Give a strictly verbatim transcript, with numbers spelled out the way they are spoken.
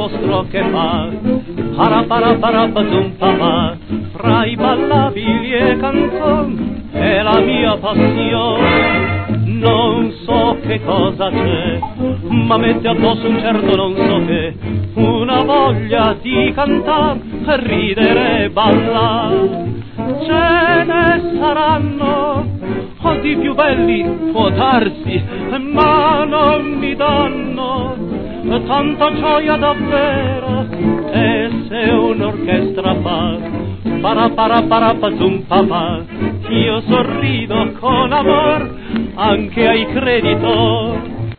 vostro che fa, para para para bazum papà, fra i ballabili e canzoni è la mia passione. Non so che cosa c'è, ma mette addosso un certo non so che, una voglia di cantare, ridere e ballare. Ce ne saranno o di più belli, può darsi, ma non mi danno tanta gioia davvero. E se un'orchestra fa para para para bazum papà, io sorrido con amor anche ai creditori.